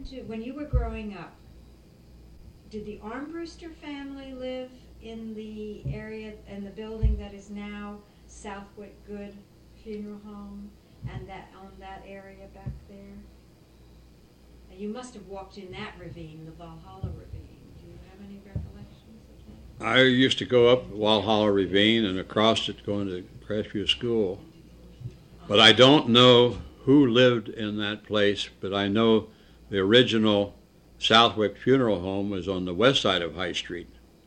when you were growing up, did the Armbruster family live in the area, in the building that is now Southwick Good Funeral Home, and that on that area back there? Now, you must have walked in that ravine, the Valhalla Ravine. Do you have any recollections of that? I used to go up Walhalla Ravine and across it going to Crestview School. But I don't know who lived in that place, but I know the original Southwick Funeral Home was on the west side of High Street.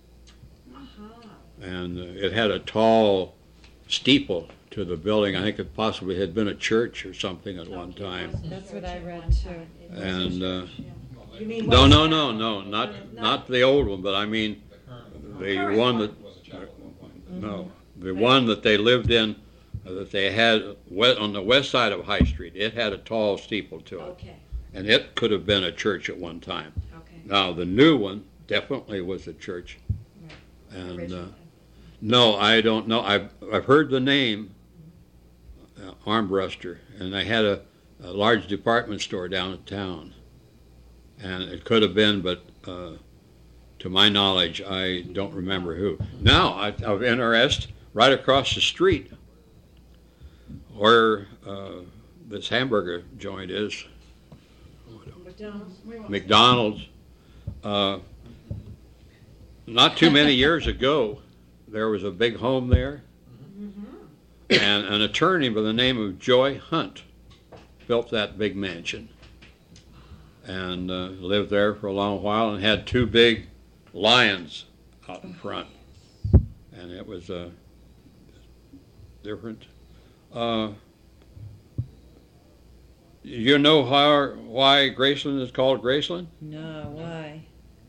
And it had a tall steeple to the building. I think it possibly had been a church or something at one time. That's what I read too. And You mean no, West no, no, Side? no, not the old one, but I mean the one that the one that they lived in, that they had on the west side of High Street. It had a tall steeple to it, Okay, and it could have been a church at one time. okay. Now the new one definitely was a church, and Originally. no, I don't know. I've heard the name Armbruster, and they had a large department store down in town, and it could have been, but to my knowledge, I don't remember who. Now, of interest, right across the street, where this hamburger joint is, McDonald's. Not too many years ago, there was a big home there, and an attorney by the name of Joy Hunt built that big mansion and lived there for a long while and had two big lions out in front, and it was different. You know why Graceland is called Graceland? No, why?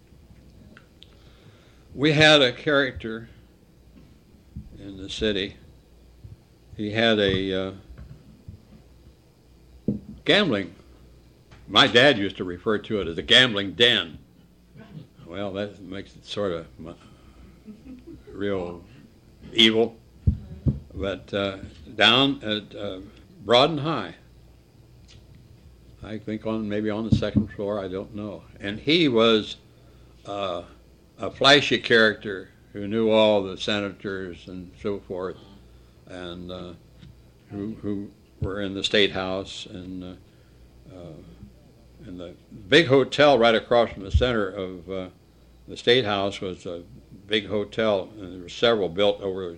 We had a character in the city. He had a gambling. My dad used to refer to it as a gambling den. Well, that makes it sort of real evil. But down at Broad and High, I think maybe on the second floor, I don't know. And he was a flashy character who knew all the senators and so forth, and who were in the State House, and the big hotel right across from the center of the State House was a big hotel, and there were several built over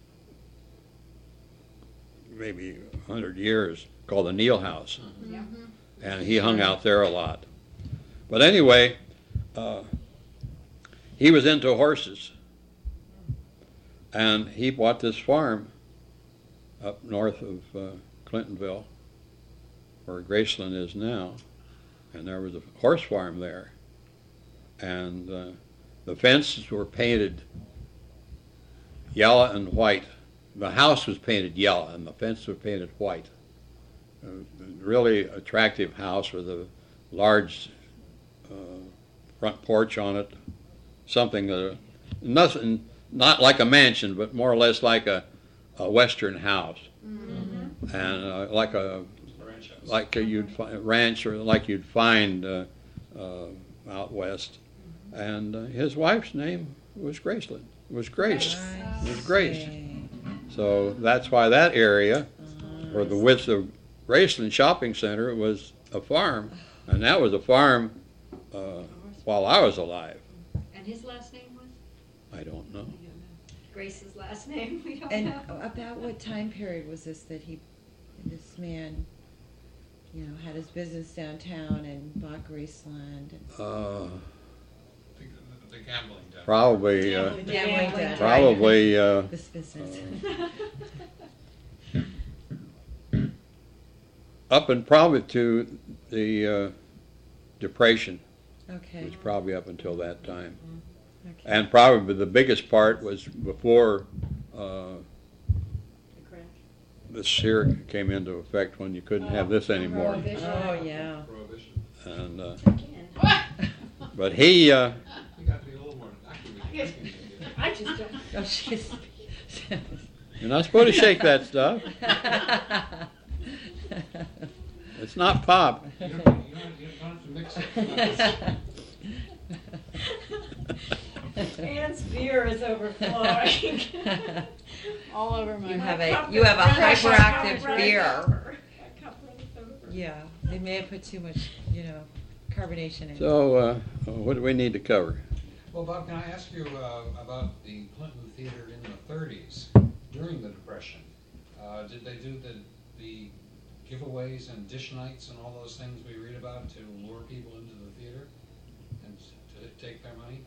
maybe 100 years, called the Neal House. And he hung out there a lot. But anyway, he was into horses, and he bought this farm up north of Clintonville, where Graceland is now, and there was a horse farm there, and the fences were painted yellow and white. The house was painted yellow, and the fence was painted white. A really attractive house with a large front porch on it, something nothing, not like a mansion, but more or less like a Western house, and like you'd find ranch, or like you'd find out west. And his wife's name was Graceland. Was Grace. It was Grace. So that's why that area, or the width of Graceland Shopping Center, was a farm, and that was a farm while I was alive. And his last name was? I don't know. We don't know. Grace's last name, we don't And know. about what time period was this that this man, had his business downtown and bought Graceland? The gambling den. Probably, Gambling den. probably. This business. Up and probably to the Depression. Okay. It was probably up until that time. Okay. And probably the biggest part was before this here came into effect, when you couldn't have this anymore. Oh, yeah. Prohibition. And Again. but he You got to be a little more accurate. I just don't. Oh, she's... you're not supposed to shake that stuff. It's not pop. You don't have to mix Ann's beer is overflowing. All over my. You My have cup you is have a running hyperactive over. beer. My cup runneth over. Yeah, they may have put too much, carbonation in it. So, what do we need to cover? Well, Bob, can I ask you about the Clinton Theater in the 30s, during the Depression? Did they do the giveaways and dish nights and all those things we read about to lure people into the theater and to take their money?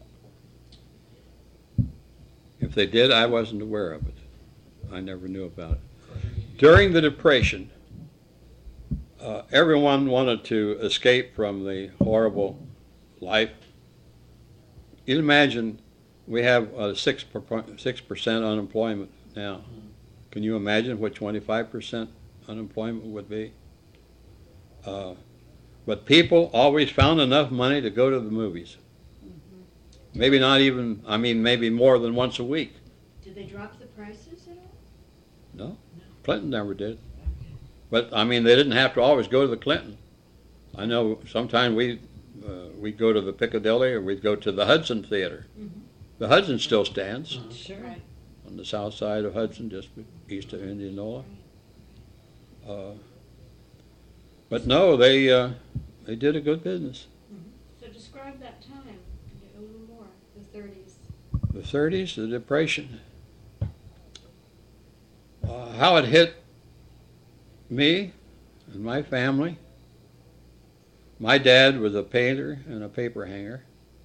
If they did, I wasn't aware of it. I never knew about it. You- During the Depression, everyone wanted to escape from the horrible life. You imagine we have 6% unemployment now. Can you imagine what 25% unemployment would be? But people always found enough money to go to the movies. Maybe not even, maybe more than once a week. Did they drop the prices at all? No, Clinton never did. But, they didn't have to always go to the Clinton. I know sometimes we'd go to the Piccadilly or we'd go to the Hudson Theater. Mm-hmm. The Hudson still stands Sure. Right. on the south side of Hudson, just east of Indianola. But no, they did a good business. So describe that time a little more, the 30s. The 30s, the Depression. How it hit me and my family. My dad was a painter and a paper hanger.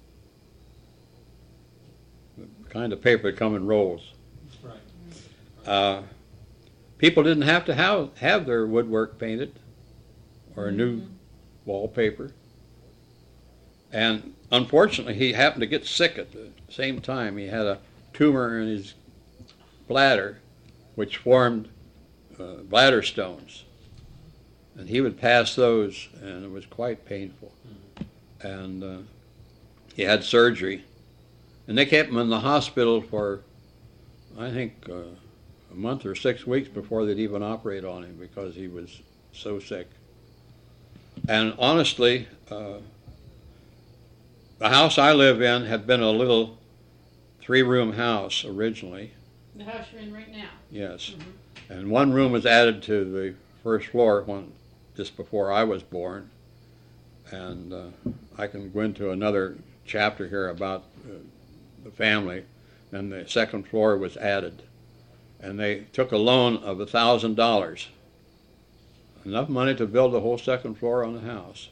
The kind of paper that come in rolls. Right. People didn't have to have their woodwork painted or a new wallpaper. And unfortunately, he happened to get sick at the same time. He had a tumor in his bladder, which formed bladder stones. And he would pass those, and it was quite painful. And he had surgery. And they kept him in the hospital for, I think, a month or 6 weeks before they'd even operate on him because he was so sick. And honestly, the house I live in had been a little 3-room house originally. The house you're in right now. Yes. And one room was added to the first floor just before I was born. And I can go into another chapter here about the family. And the second floor was added. And they took a loan of $1,000. Enough money to build the whole second floor on the house.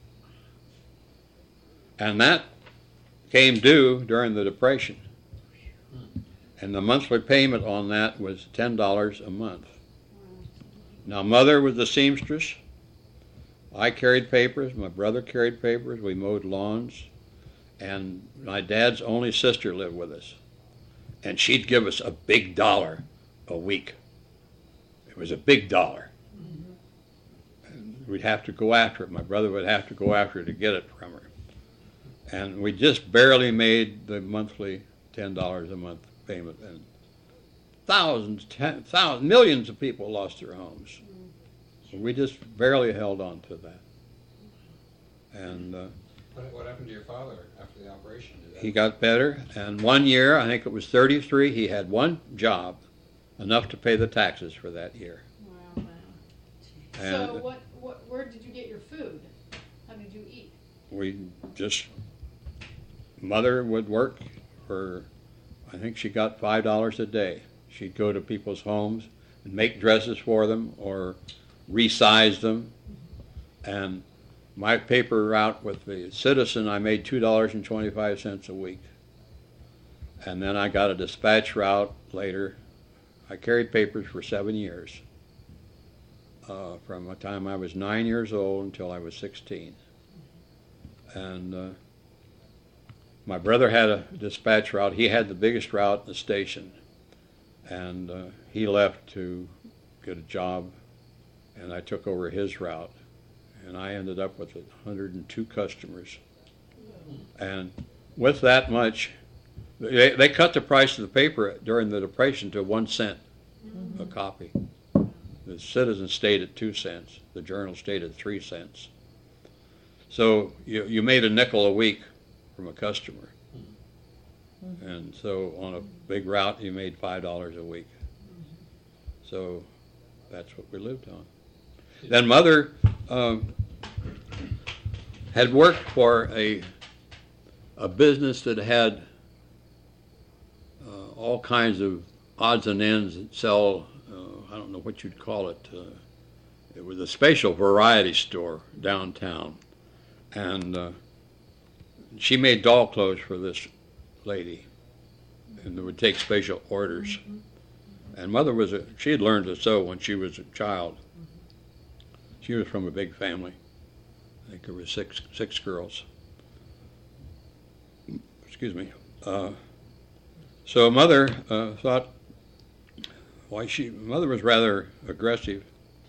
And that came due during the Depression. And the monthly payment on that was $10 a month. Now, Mother was the seamstress. I carried papers. My brother carried papers. We mowed lawns. And my dad's only sister lived with us. And she'd give us a big dollar a week. It was a big dollar. And we'd have to go after it. My brother would have to go after it to get it from her. And we just barely made the monthly $10 a month payment. And millions of people lost their homes. So we just barely held on to that. And What happened to your father after the operation? he got better. And 1 year, I think it was 33, he had one job, enough to pay the taxes for that year. Wow. And So where did you get your food? How did you eat? we just, Mother would work for, I think she got $5 a day. She'd go to people's homes and make dresses for them or resize them. And my paper route with the Citizen, I made $2.25 a week. And then I got a dispatch route later. I carried papers for 7 years, from the time I was 9 years old until I was 16. And my brother had a dispatch route. He had the biggest route in the station. And he left to get a job, and I took over his route. And I ended up with 102 customers. And with that much, they cut the price of the paper during the Depression to 1 cent a copy. The Citizen stayed at 2 cents. The Journal stayed at 3 cents. So you made a nickel a week from a customer. And so on a big route, you made $5 a week. So that's what we lived on. Then Mother had worked for a business that had all kinds of odds and ends that sell, I don't know what you'd call it. It was a spatial variety store downtown. And she made doll clothes for this lady, and would take special orders. And Mother she had learned to sew when she was a child. She was from a big family. I think there were six girls. Excuse me. So Mother thought, Mother was rather aggressive.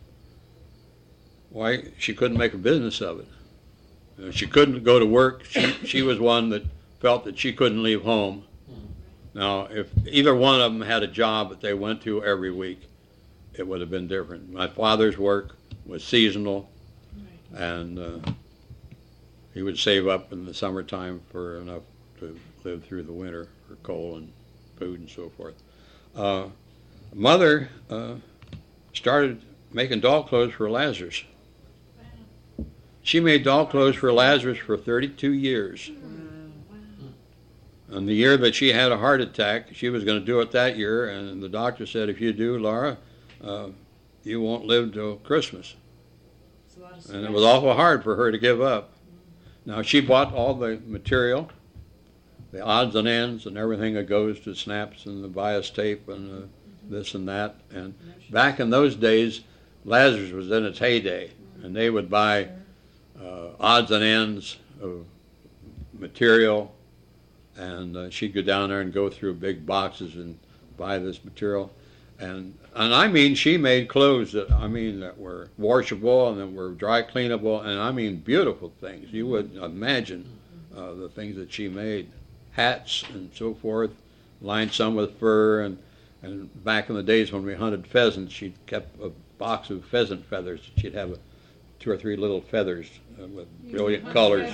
Why she couldn't make a business of it? She couldn't go to work. She was one that felt that she couldn't leave home. Now, if either one of them had a job that they went to every week, it would have been different. My father's work was seasonal, and he would save up in the summertime for enough to live through the winter for coal and food and so forth. Mother started making doll clothes for Lazarus. She made doll clothes for Lazarus for 32 years. And the year that she had a heart attack, she was going to do it that year, and the doctor said, if you do, Laura, you won't live till Christmas. And it was awful hard for her to give up. Now, she bought all the material, the odds and ends and everything that goes to snaps and the bias tape and this and that. And back in those days, Lazarus was in its heyday, and they would buy odds and ends of material, and she'd go down there and go through big boxes and buy this material. And I mean, she made clothes that were washable and that were dry cleanable, and I mean beautiful things. You wouldn't imagine the things that she made. Hats and so forth, lined some with fur, and back in the days when we hunted pheasants, she kept a box of pheasant feathers. She'd have 2 or 3 little feathers with brilliant colors.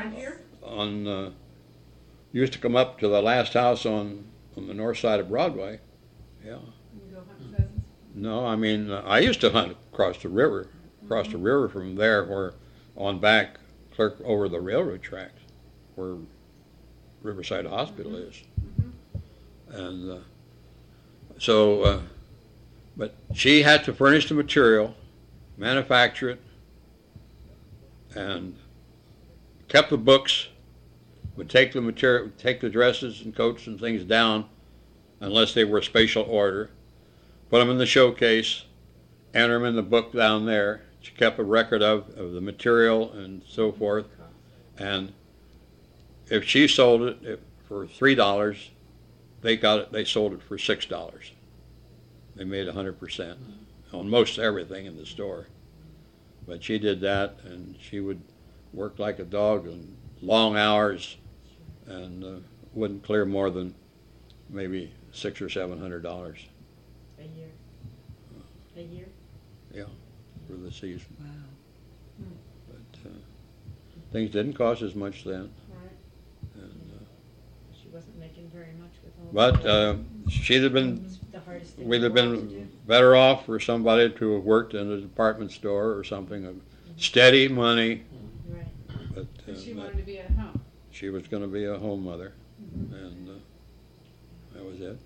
Used to come up to the last house on the north side of Broadway. Yeah. You go hunt pheasants? No, I mean, I used to hunt across the river from there, where on back, clear over the railroad tracks, where Riverside Hospital is. And but she had to furnish the material, manufacture it, and kept the books, would take the material, take the dresses and coats and things down, unless they were special order, put them in the showcase, enter them in the book down there. She kept a record of the material and so forth, and if she sold it for $3, they sold it for $6. They made 100% on most everything in the store. But she did that, and she would work like a dog and long hours, and wouldn't clear more than maybe $600 or $700 A year. A year? Yeah, for the season. Wow. But things didn't cost as much then. Right. And, She wasn't making very much with all but that. she'd have been, The hardest thing we'd in have the world to been do. better off for somebody to have worked in a department store or something of steady money. Right. But But she wanted to be at home. she was going to be a home mother, and that was it.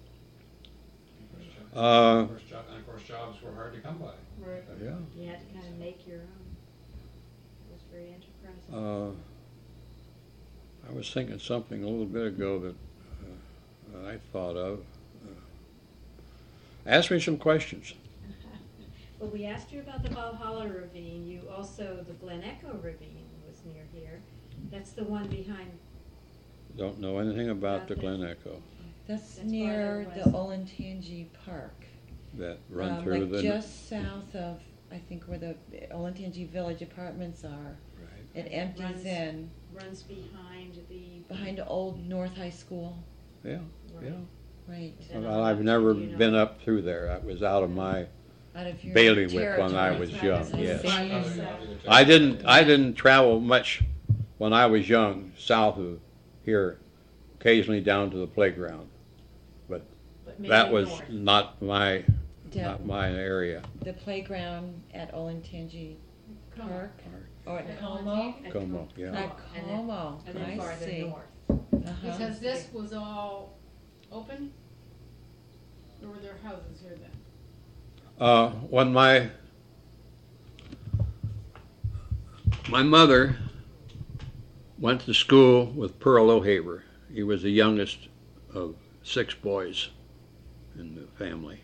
And of course, jobs were hard to come by. Right. Yeah. You had to kind of make your own. It was very enterprising. I was thinking something a little bit ago that I thought of. Ask me some questions. Well, we asked you about the Valhalla Ravine. You also, the Glen Echo Ravine was near here. That's the one behind. Don't know anything about the Glen Echo. That's That's near farther the west. Olentangy Park. That run through like the just south of, I think, where the Olentangy Village apartments are. right. It empties Runs- in Runs behind Old North High School. Yeah, Right. yeah. Right. Well, I've never been up through there. That was out of my Out of your bailiwick territory. when I was young. I Yes. see. I didn't travel much when I was young, south of here, occasionally down to the playground. But maybe That was north. not my Yeah. not my area. The playground at Olentangy Como. Park or at At Como? Olentangy? At Como, yeah. At And then- Como. and then I farther see. north. Uh-huh. Because this was all open? Or were there houses here then? When my mother went to school with Pearl O'Haver. He was the youngest of 6 boys in the family.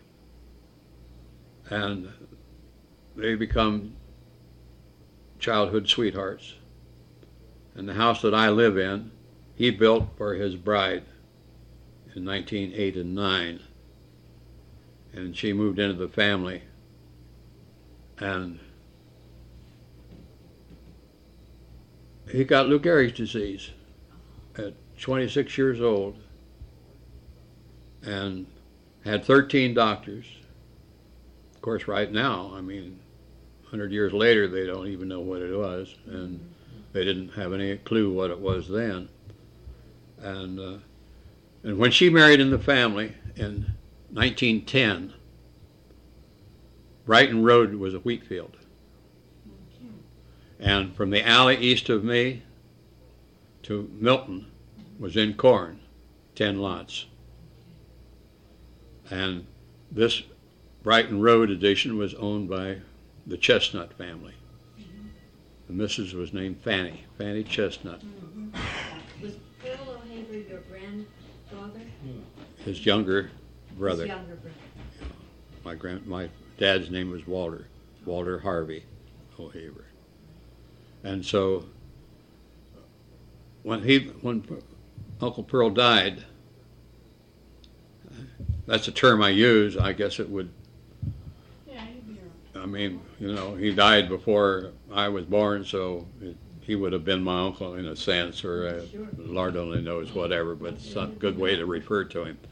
And they become childhood sweethearts. And the house that I live in, he built for his bride in 1908 and 9. And she moved into the family. And he got Lou Gehrig's disease at 26 years old and had 13 doctors. Of course, right now, 100 years later, they don't even know what it was, and they didn't have any clue what it was then. And when she married in the family in 1910, Brighton Road was a wheat field. And from the alley east of me to Milton was in corn, 10 lots. And this Brighton Road addition was owned by the Chestnut family. The missus was named Fanny Chestnut. Was Pearl O'Haver your grandfather? His younger brother. His younger brother. My dad's name was Walter Harvey O'Haver. And so when Uncle Pearl died, that's a term I use. I guess it would. Yeah, you'd be around. He died before I was born, so he would have been my uncle in a sense, or Sure. Lord only knows whatever, but it's a good way to refer to him.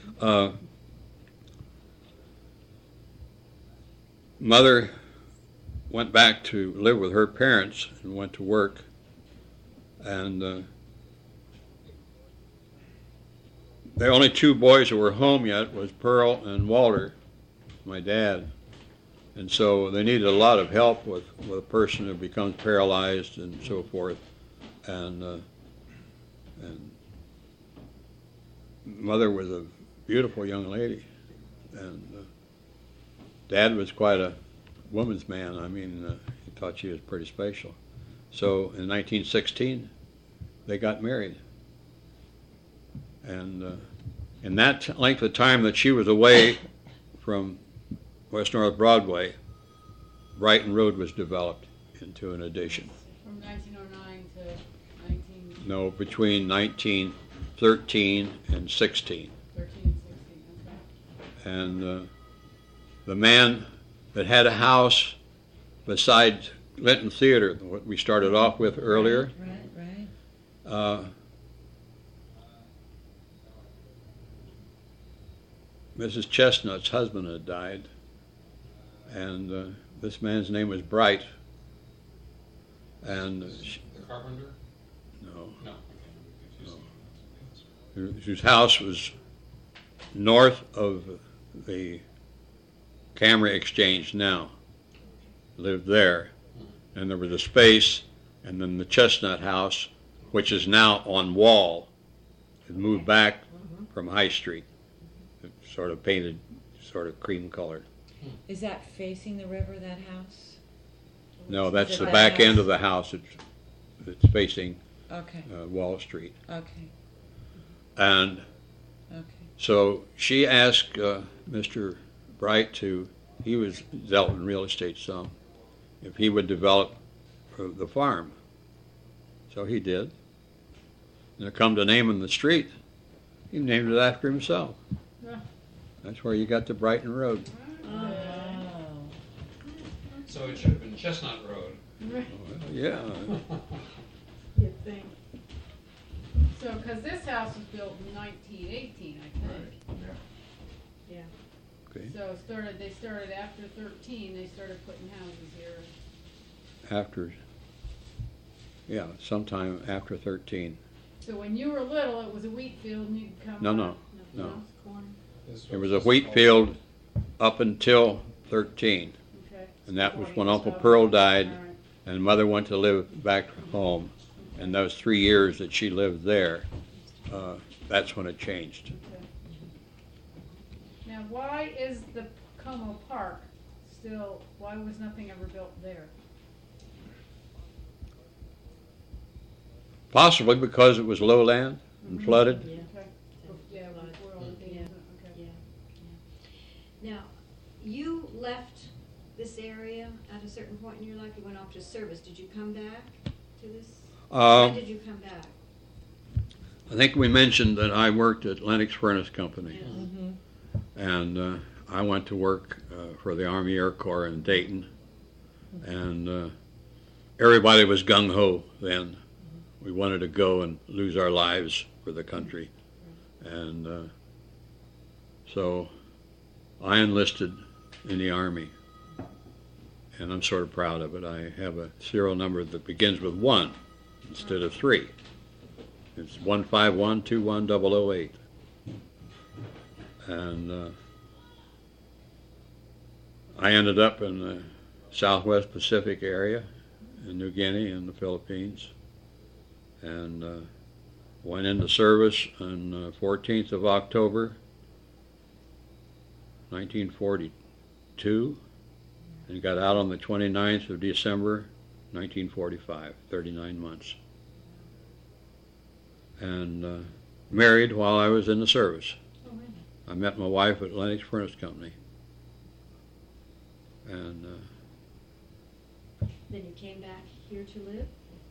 Mother went back to live with her parents and went to work, and the only 2 boys who were home yet was Pearl and Walter, my dad. And so they needed a lot of help with a person who becomes paralyzed and so forth. And Mother was a beautiful young lady, and Dad was quite a woman's man. He thought she was pretty special. So in 1916, they got married. And in that length of time that she was away from West North Broadway, Brighton Road was developed into an addition. From 1909 to 1913 No, between 1913 and 16. and 16, okay. And the man that had a house beside Linton Theater, what we started off with earlier, Right. Mrs. Chestnut's husband had died, and this man's name was Bright. And The carpenter? no, No. whose house was north of the Camry Exchange now. Lived there, and there was a space, and then the Chestnut house, which is now on Wall, had moved back from High Street. It's sort of painted, sort of cream colored. Is that facing the river, that house? No, that's Is it the that back house? end of the house. It's facing Okay, Wall Street. okay, And okay. so she asked Mr. Bright he was dealt in real estate some, if he would develop the farm. So he did. And it come to naming the street, he named it after himself. Yeah. That's where you got the Brighton Road. Oh. So it should have been Chestnut Road. Right. Yeah. You think? So, because this house was built in 1918, I think. Yeah. Okay. So they started after 13, they started putting houses here. After. yeah, sometime after 13. So when you were little, it was a wheat field and you'd come No, out. no. No. It's corn. It was a wheat field up until 13. Okay. And that was when Uncle Pearl died, and Mother went to live back home. And those 3 years that she lived there, that's when it changed. Okay. Now, why is the Como Park still, why was nothing ever built there? Possibly because it was lowland and flooded. Yeah. Okay. Yeah, before all the things, okay. Now, you left this area at a certain point in your life. You went off to service. Did you come back to this? When did you come back? I think we mentioned that I worked at Lennox Furnace Company, Yeah. and I went to work for the Army Air Corps in Dayton, and everybody was gung-ho then. We wanted to go and lose our lives for the country, and so I enlisted in the Army, and I'm sort of proud of it. I have a serial number that begins with 1 instead of 3. It's 151-21008. And I ended up in the Southwest Pacific area in New Guinea and the Philippines, and went into service on 14th of October 1942 and got out on the 29th of December 1945, 39 months. And married while I was in the service. Oh, really? I met my wife at Lennox Furnace Company. And Then you came back here to live?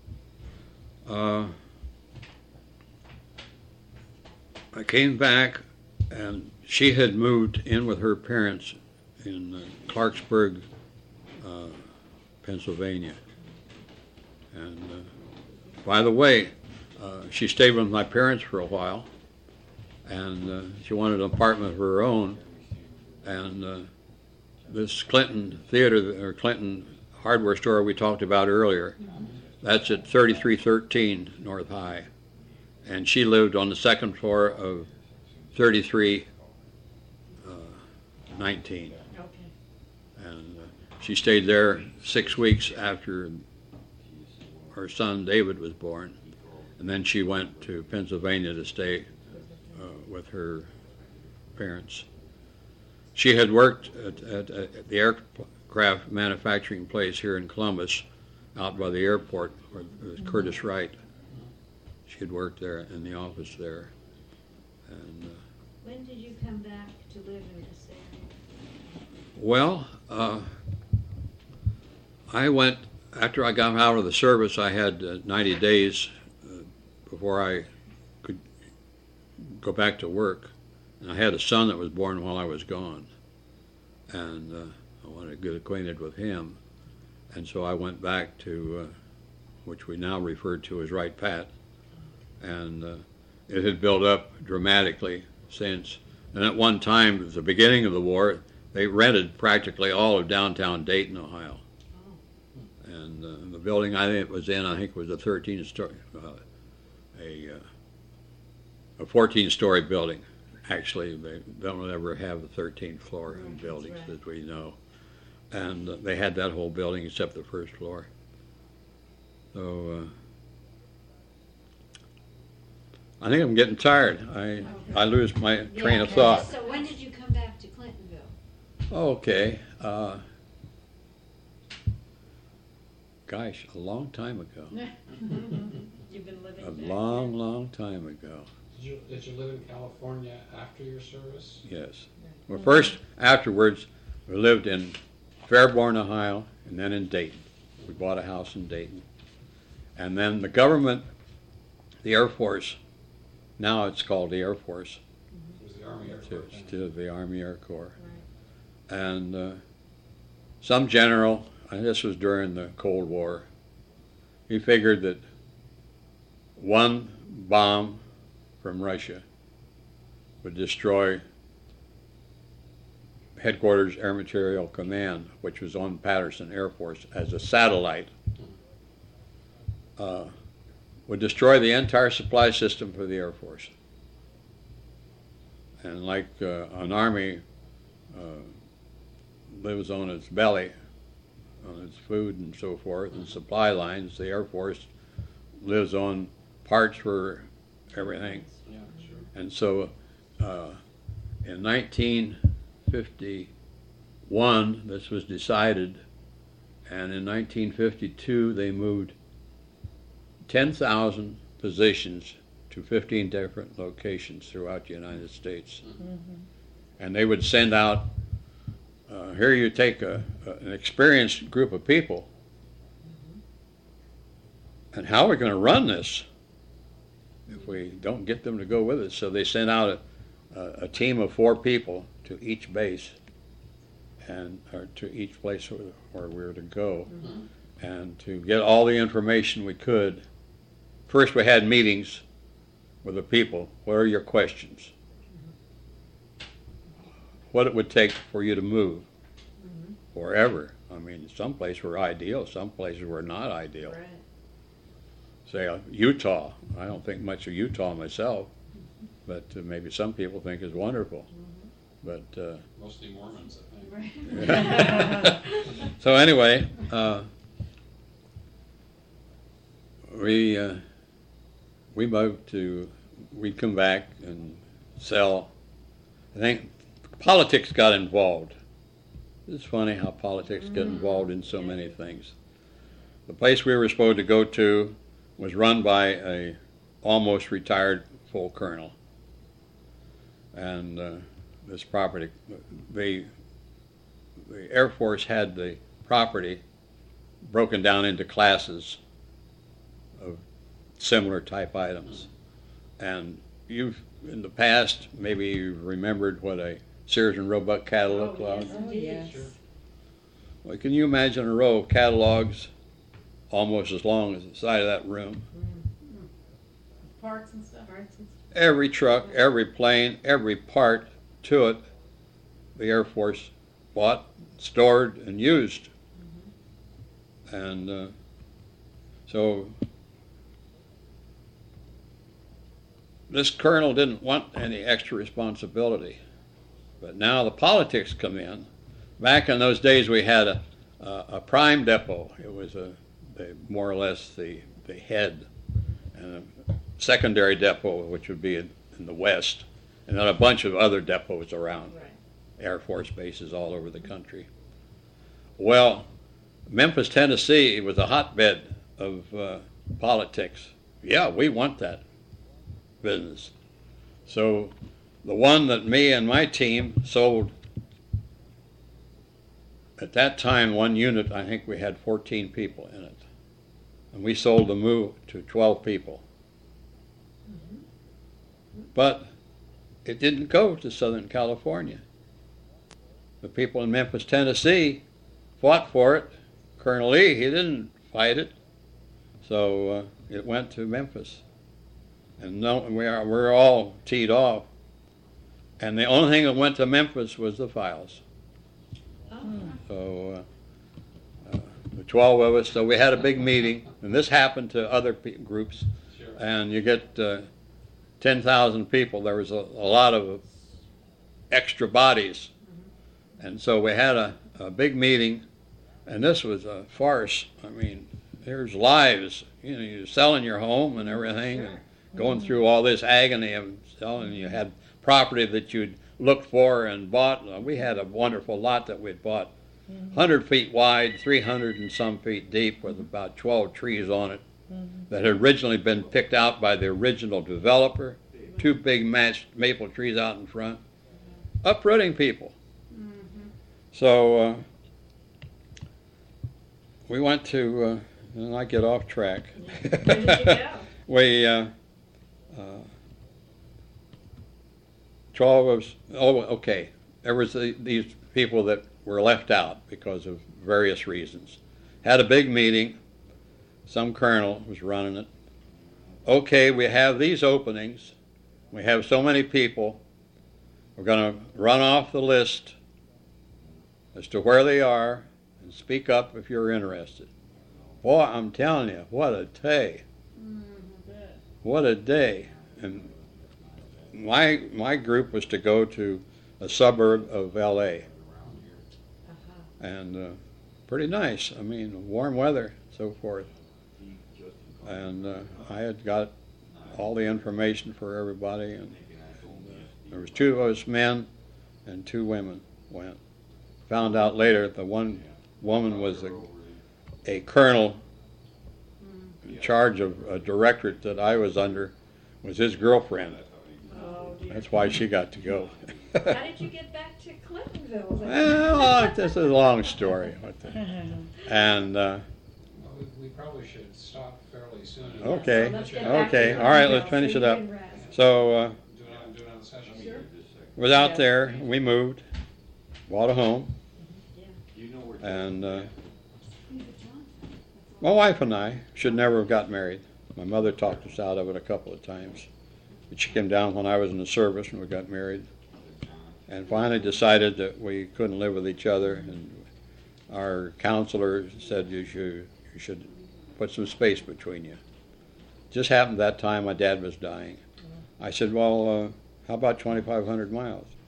I came back, and she had moved in with her parents in Clarksburg, Pennsylvania. And by the way, she stayed with my parents for a while, and she wanted an apartment of her own. And this Clinton Theater, or Clinton hardware store we talked about earlier, that's at 3313 North High. And she lived on the second floor of 3319. Okay. And she stayed there 6 weeks after her son David was born. And then she went to Pennsylvania to stay with her parents. She had worked at the aircraft manufacturing place here in Columbus, out by the airport, where it was Curtis Wright. She had worked there in the office there. And When did you come back to live in this area? well, I went, after I got out of the service, I had 90 days before I could go back to work. And I had a son that was born while I was gone. And I wanted to get acquainted with him. And so I went back to, which we now refer to as Wright Pat. And it had built up dramatically since. And at one time, at the beginning of the war, they rented practically all of downtown Dayton, Ohio. And the building I think it was in, I think, was a 13-story, a 14-story building. Actually, they don't ever have the 13th floor in buildings, right. that we know. And they had that whole building except the first floor. So I think I'm getting tired. I lose my train of thought. So when did you come back to Clintonville? Okay. Gosh, a long time ago. You've been living A back long, long time ago. Did you live in California after your service? Yes. Well, first, afterwards, we lived in Fairborn, Ohio, and then in Dayton. We bought a house in Dayton. And then the government, the Air Force, now it's called the Air Force, It was the Army Air Corps. to the Army Air Corps. Right. And some general, and this was during the Cold War, he figured that one bomb from Russia would destroy Headquarters Air Materiel Command, which was on Patterson Air Force as a satellite. would destroy the entire supply system for the Air Force. And like an army lives on its belly, on its food and so forth, and supply lines, the Air Force lives on parts for everything. Yeah, sure. And so in 1951, this was decided, and in 1952, they moved 10,000 positions to 15 different locations throughout the United States. And they would send out, here you take an experienced group of people, and how are we going to run this if we don't get them to go with us? So they sent out a team of 4 people to each base, or to each place where we were to go, and to get all the information we could. First we had meetings with the people. What are your questions? What it would take for you to move wherever. I mean, some places were ideal, some places were not ideal. Right. Say Utah. I don't think much of Utah myself, but maybe some people think it's wonderful. But Mostly Mormons, I think. Right. so anyway, we moved to. We'd come back and sell. I think politics got involved. It's funny how politics get involved in so many things. The place we were supposed to go to was run by a almost retired full colonel, and this property, the Air Force had the property broken down into classes of similar type items. And you've, in the past, maybe you've remembered what a Sears and Roebuck catalog was. yes, Oh, indeed. yes. Sure. Well, can you imagine a row of catalogs almost as long as the side of that room? Parts and stuff. Every truck, every plane, every part to it, the Air Force bought, stored, and used. And so this colonel didn't want any extra responsibility. But now the politics come in. Back in those days, we had a prime depot. It was more or less the head, and a secondary depot, which would be in the west, and then a bunch of other depots around. Right. Air Force bases all over the country. Well, Memphis, Tennessee was a hotbed of politics. Yeah, we want that business. So the one that me and my team sold, at that time, one unit, I think we had 14 people in it. And we sold the move to 12 people. But it didn't go to Southern California. The people in Memphis, Tennessee fought for it. Colonel Lee, he didn't fight it. So it went to Memphis. And we're all teed off. And the only thing that went to Memphis was the files. So the 12 of us, so we had a big meeting, and this happened to other groups, Sure. and you get 10,000 people. There was a lot of extra bodies, and so we had a big meeting, and this was a farce. I mean, there's lives. You know, you're selling your home and everything, and going through all this agony of selling. You had property that you'd looked for and bought. We had a wonderful lot that we'd bought, 100 feet wide, 300 and some feet deep, with about 12 trees on it that had originally been picked out by the original developer. 2 big matched maple trees out in front, uprooting people. So we went to, and I get off track. Where did you go? We 12 of us. Oh, okay. There was these people that were left out because of various reasons. Had a big meeting. Some colonel was running it. Okay, we have these openings. We have so many people. We're going to run off the list as to where they are and speak up if you're interested. Boy, I'm telling you, what a day. I bet. What a day. And my group was to go to a suburb of L.A. Uh-huh. and pretty nice. I mean, warm weather, so forth. And I had got all the information for everybody, and there was 2 of us men and 2 women went. Found out later the one woman was a colonel in charge of a directorate that I was under, was his girlfriend. Oh, dear. That's why she got to go. How did you get back to Clintonville? Well, this is a long story. And Well, we probably should stop fairly soon. Okay. So let's get back Okay. to All right, Clintonville let's finish so it you up. can rest. so Do it on the session. Sure. was out there. We moved, bought a home, Yeah. and my wife and I should never have got married. My mother talked us out of it a couple of times. But she came down when I was in the service and we got married. And finally decided that we couldn't live with each other. And our counselor said you should put some space between you. Just happened that time my dad was dying. I said, well, how about 2,500 miles?